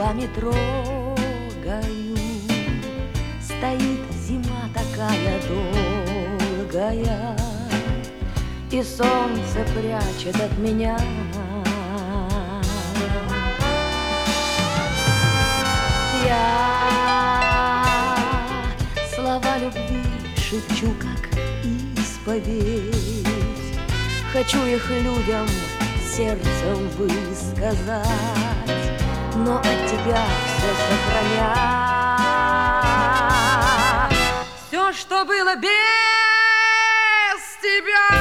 губами трогаю. Стоит зима такая долгая, и солнце прячет от меня. Я слова любви шепчу, как исповедь. Хочу их людям сердцем высказать, но от тебя все сохранять. Все, что было без тебя,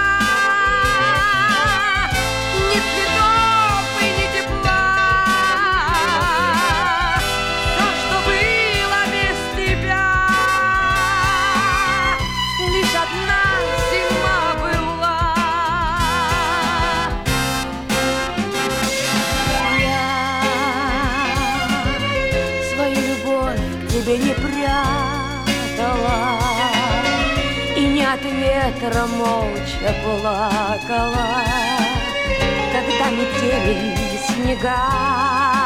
ни цветов и ни тепла. Все, что было без тебя, лишь одна зима была. Я свою любовь к тебе не прятала и не от ветра молча плакала, когда метели снега.